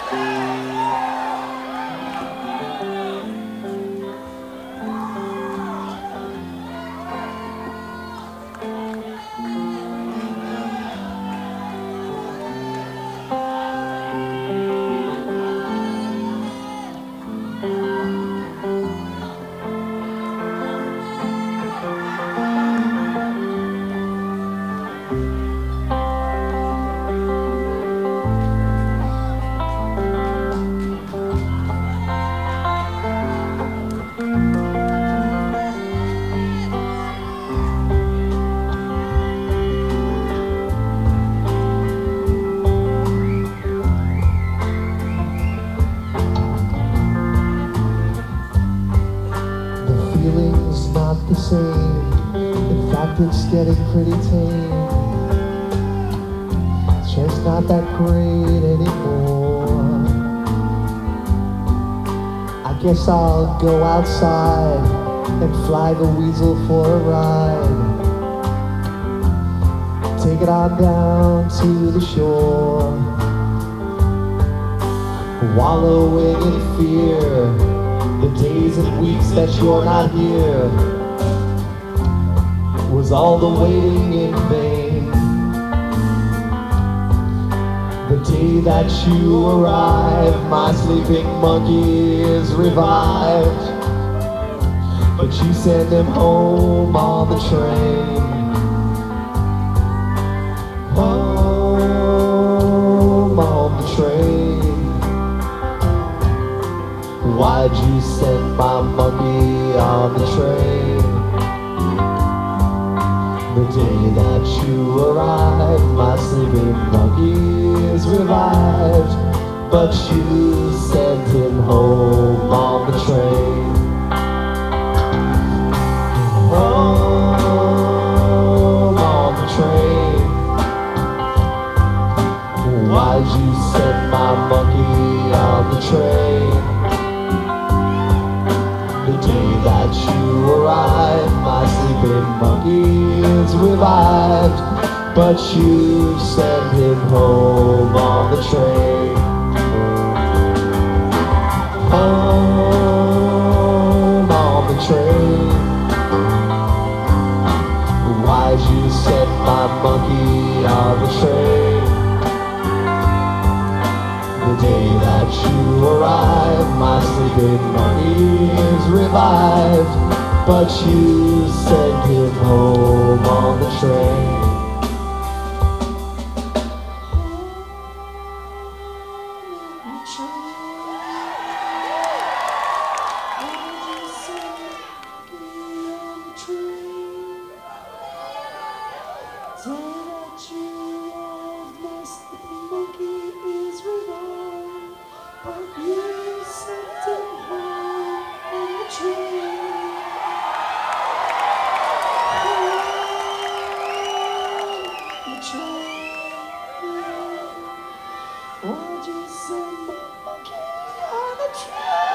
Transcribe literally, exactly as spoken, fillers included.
Not the same. In fact, it's getting pretty tame. It's just not that great anymore. I guess I'll go outside and fly the weasel for a ride. Take it on down to the shore, wallowing in fear. The days and weeks that you're not here was all the waiting in vain. The day that you arrive, my sleeping monkey is revived, but you send him home on the train. Home on the train. Why'd you send my monkey on the train? The day that you arrived, my sleeping monkey is revived, but you sent him home on the train. Home on the train. Why'd you send my monkey on the train? The day that you arrived, my sleeping monkey is revived, but you send him home on the train. Home on the train. Why'd you send my monkey on the train? The day that you arrived, my sleeping monkey is revived, but you send him home on the train. Why'd you send my monkey on the train?